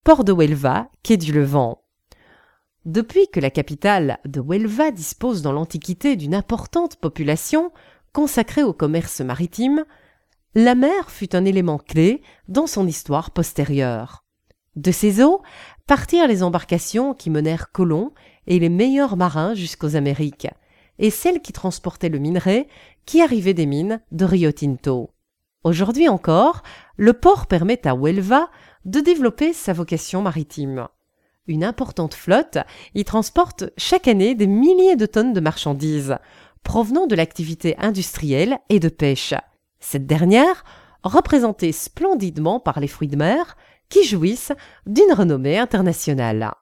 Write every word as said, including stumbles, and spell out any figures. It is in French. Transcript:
port de Huelva, quai du Levant. Depuis que la capitale de Huelva dispose dans l'Antiquité d'une importante population consacrée au commerce maritime, la mer fut un élément clé dans son histoire postérieure. De ses eaux partirent les embarcations qui menèrent colons et les meilleurs marins jusqu'aux Amériques, et celles qui transportaient le minerai qui arrivait des mines de Rio Tinto. Aujourd'hui encore, le port permet à Huelva de développer sa vocation maritime. Une importante flotte y transporte chaque année des milliers de tonnes de marchandises provenant de l'activité industrielle et de pêche. Cette dernière représentée splendidement par les fruits de mer qui jouissent d'une renommée internationale.